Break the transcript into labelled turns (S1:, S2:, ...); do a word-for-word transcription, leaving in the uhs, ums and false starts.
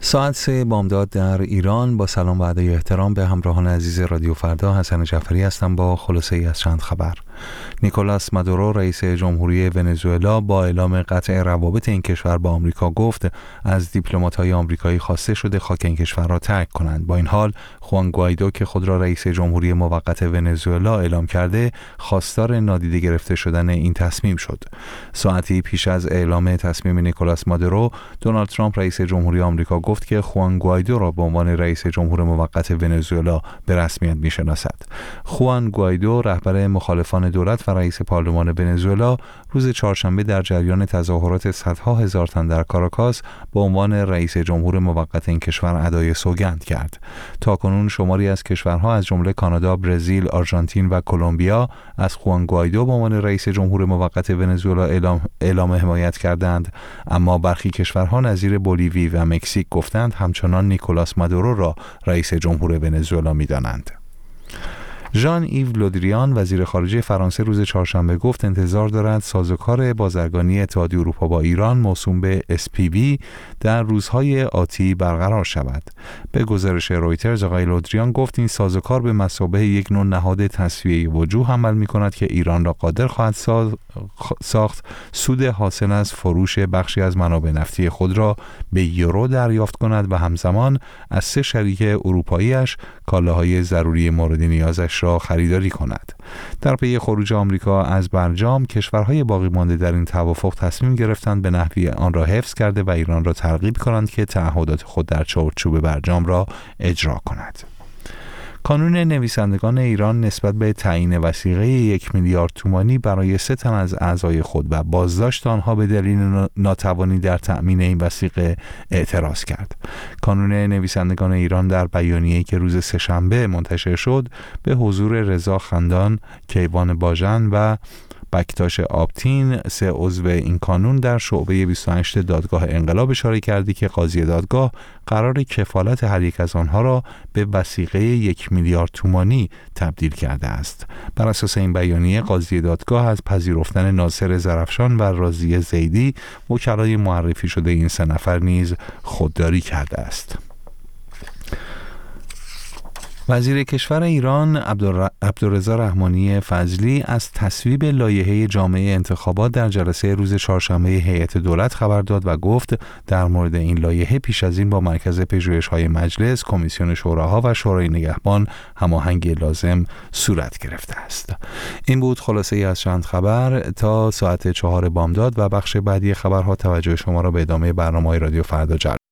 S1: ساعت سه بامداد در ایران. با سلام و ادای احترام به همراهان عزیز رادیو فردا، حسن جعفری هستم با خلاصه ای از چند خبر. نیکولاس مادورو رئیس جمهوری ونزوئلا با اعلام قطع روابط این کشور با آمریکا گفت از دیپلمات‌های آمریکایی خواسته شده خاک این کشور را ترک کنند. با این حال خوان گوایدو که خود را رئیس جمهوری موقت ونزوئلا اعلام کرده، خواستار نادیده گرفته شدن این تصمیم شد. ساعتی پیش از اعلام تصمیم نیکولاس مادورو، دونالد ترامپ رئیس جمهوری آمریکا گفت که خوان گوایدو را به عنوان رئیس جمهور موقت ونزوئلا به رسمیت می‌شناسد. خوان گوایدو رهبر مخالفان دولت و رئیس پارلمان ونزوئلا روز چهارشنبه در جریان تظاهرات صدها هزار تن در کاراکاس به عنوان رئیس جمهور موقت این کشور ادای سوگند کرد. تاکنون شماری از کشورها از جمله کانادا، برزیل، آرژانتین و کلمبیا از خوان گوایدو به عنوان رئیس جمهور موقت ونزوئلا اعلام, اعلام حمایت کردند، اما برخی کشورها نظیر بولیوی و مکزیک گفتند همچنان نیکولاس مادورو را رئیس جمهور ونزوئلا می‌دانند. ژان ایو لودریان وزیر خارجه فرانسه روز چهارشنبه گفت انتظار دارد سازوکار بازرگانی اتحادیه اروپا با ایران موسوم به اس پی وی در روزهای آتی برقرار شود. به گزارش رویترز آقای لودریان گفت این سازوکار به مثابه یک نوع نهاد تسویه وجوه عمل می‌کند که ایران را قادر خواهد ساخت سود حاصل از فروش بخشی از منابع نفتی خود را به یورو دریافت کند و همزمان از سه شریک اروپایی‌اش کالاهای ضروری مورد نیازش را خریداری کند. در پی خروج آمریکا از برجام، کشورهای باقی مانده در این توافق تصمیم گرفتند به نحوی آن را حفظ کرده و ایران را ترغیب کنند که تعهدات خود در چارچوب برجام را اجرا کند. کانون نویسندگان ایران نسبت به تعیین وثیقه یک میلیارد تومانی برای سه تن از اعضای خود و بازداشت آنها به دلیل ناتوانی در تأمین این وثیقه اعتراض کرد. کانون نویسندگان ایران در بیانیه‌ای که روز سه‌شنبه منتشر شد به حضور رضا خندان، کیوان باژن و بکتاش آبتین، سه عضو این کانون، در شعبه بیست و هشت دادگاه انقلاب اشاره کردی که قاضی دادگاه قرار کفالت هر یک از آنها را به وثیقه یک میلیارد تومانی تبدیل کرده است. بر اساس این بیانیه، قاضی دادگاه از پذیرفتن ناصر زرفشان و راضیه زیدی، وکلای معرفی شده این سه نفر نیز خودداری کرده است. وزیر کشور ایران عبدالرضا رحمانی فضلی از تصویب لایحه جامعه انتخابات در جلسه روز چهارشنبه هیئت دولت خبر داد و گفت در مورد این لایحه پیش از این با مرکز پژوهش‌های مجلس، کمیسیون شوراها و شورای نگهبان هماهنگی لازم صورت گرفته است. این بود خلاصه ای از چند خبر. تا ساعت چهار بامداد و بخش بعدی خبرها توجه شما را به ادامه برنامه‌های رادیو فردا جلب